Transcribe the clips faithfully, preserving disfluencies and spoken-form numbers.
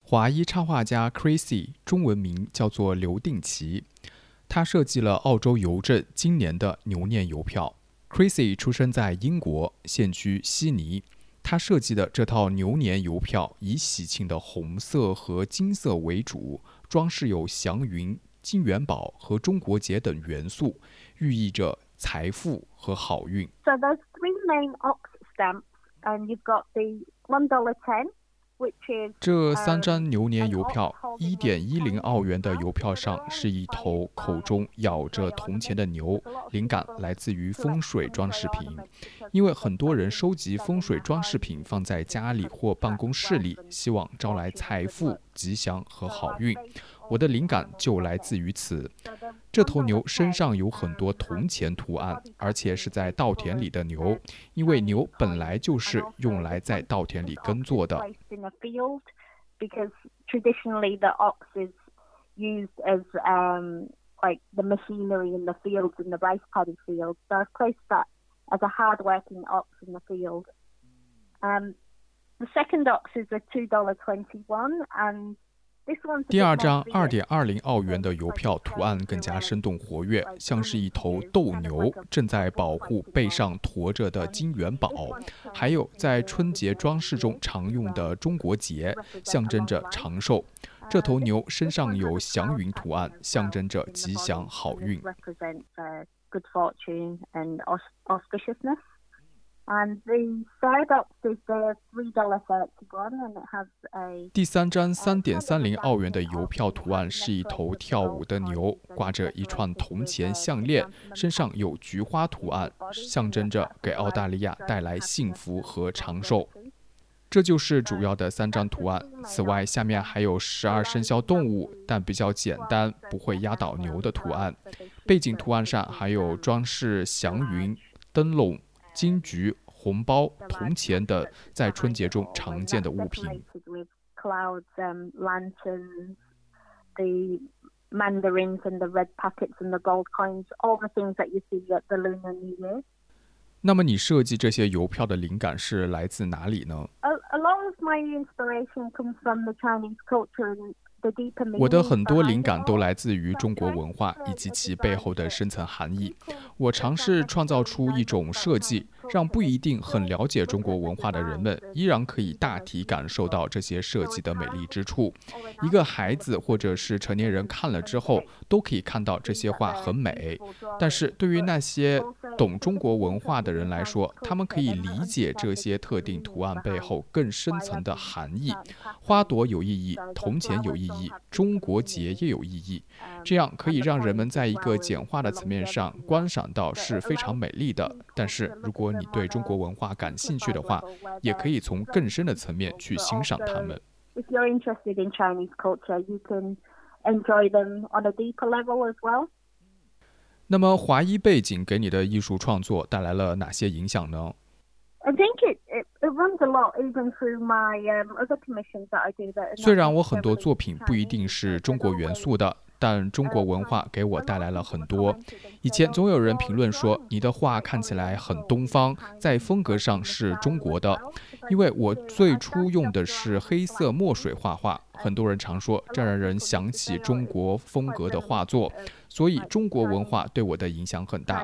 华裔插画家 Chrissy 中文名叫做刘定琪，他设计了澳洲邮政今年的牛年邮票。Chrissy 出生在英国，现居悉尼。他设计的这套牛年邮票以喜庆的红色和金色为主，装饰有祥云、金元宝和中国结等元素，寓意着财富和好运。 So there's three main ox stamps, and you've got the one dollar ten. 这三张牛年邮票 一点一零 澳元的邮票上是一头口中咬着铜钱的牛，灵感来自于风水装饰品。因为很多人收集风水装饰品放在家里或办公室里，希望招来财富、吉祥和好运。我的灵感就来自于此。这头牛身上有很多铜钱图案，而且是在稻田里的牛，因为牛本来就是用来在稻田里耕作的。 Because traditionally the ox is used as um, like the machinery in the fields, in the rice paddy fields. So I've placed that as a hard-working ox in the field. Um, the second ox is a two dollars twenty-one, and 第二张 二点二零 澳元的邮票图案更加生动活跃，像是一头斗牛正在保护背上驮着的金元宝，还有在春节装饰中常用的中国结，象征着长寿。这头牛身上有祥云图案，象征着吉祥好运。 And the third ox is the three dollars thirty-one, and it has a... 第三张 三点三零 澳元的邮票图案是一头跳舞的牛，挂着一串铜钱项链，身上有菊花图案，象征着给澳大利亚带来幸福和长寿。这就是主要的三张图案。此外，下面还有十二生肖动物，但比较简单，不会压倒牛的图案。背景图案上还有装饰祥云、灯笼、金桔、红包、铜钱等在春节中常见的物品。那么你设计这些邮票的灵感是来自哪里呢？我的很多灵感都来自于中国文化以及其背后的深层含义。我尝试创造出一种设计，让不一定很了解中国文化的人们依然可以大体感受到这些设计的美丽之处。一个孩子或者是成年人看了之后，都可以看到这些画很美。但是对于那些懂中国文化的人来说，他们可以理解这些特定图案背后更深层的含义。花朵有意义，铜钱有意义，中国结也有意义，这样可以让人们在一个简化的层面上观赏到是非常美丽的。但是如果你对中国文化感兴趣的话，也可以从更深的层面去欣赏它们。 If you're interested in Chinese culture, you can enjoy them on a deeper level as well. 那么华裔背景给你的艺术创作带来了哪些影响呢？ I think it, it, it runs a lot even through my um, other commissions that I do. That 虽然我很多作品不一定是中国元素的，但中国文化给我带来了很多。以前总有人评论说你的画看起来很东方，在风格上是中国的，因为我最初用的是黑色墨水画画，很多人常说这让人想起中国风格的画作，所以中国文化对我的影响很大。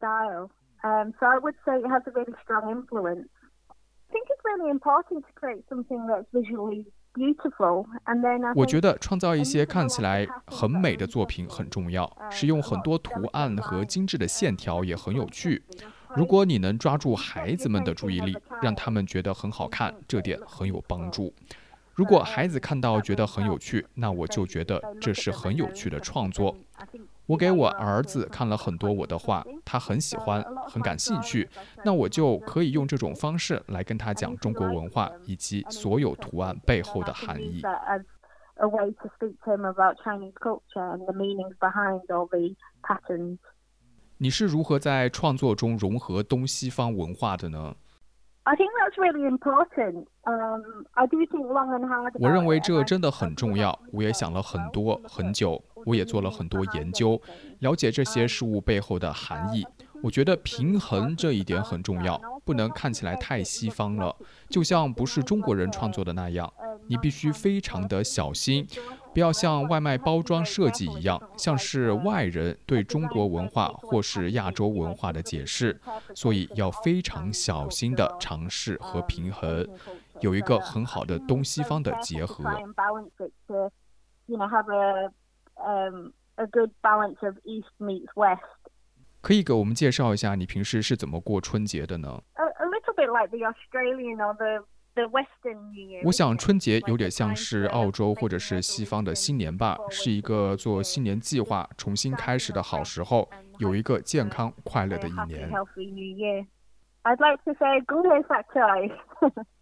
Um, so I would say it has a really strong influence. I think it's really important to create something that's visually beautiful. And then I 我觉得创造一些看起来很美的作品很重要，使用很多图案和精致的线条也很有趣。如果你能抓住孩子们的注意力，让他们觉得很好看，这点很有帮助。如果孩子看到觉得很有趣，那我就觉得这是很有趣的创作。我给我儿子看了很多我的画，他很喜欢，很感兴趣，那我就可以用这种方式来跟他讲中国文化以及所有图案背后的含义。你是如何在创作中融合东西方文化的呢？我认为这真的很重要，我也想了很多很久，我也做了很多研究，了解这些事物背后的含义。我觉得平衡这一点很重要，不能看起来太西方了，就像不是中国人创作的那样。 你必须非常的小心，不要像外卖包装设计一样，像是外人对中国文化或是亚洲文化的解释，所以要非常小心的尝试和平衡，有一个很好的东西方的结合。可以给我们介绍一下你平时是怎么过春节的呢？我想春节有点像是澳洲或者是西方的新年吧，是一个做新年计划、重新开始的好时候，有一个健康快乐的一年。 I'd like to say 恭喜發財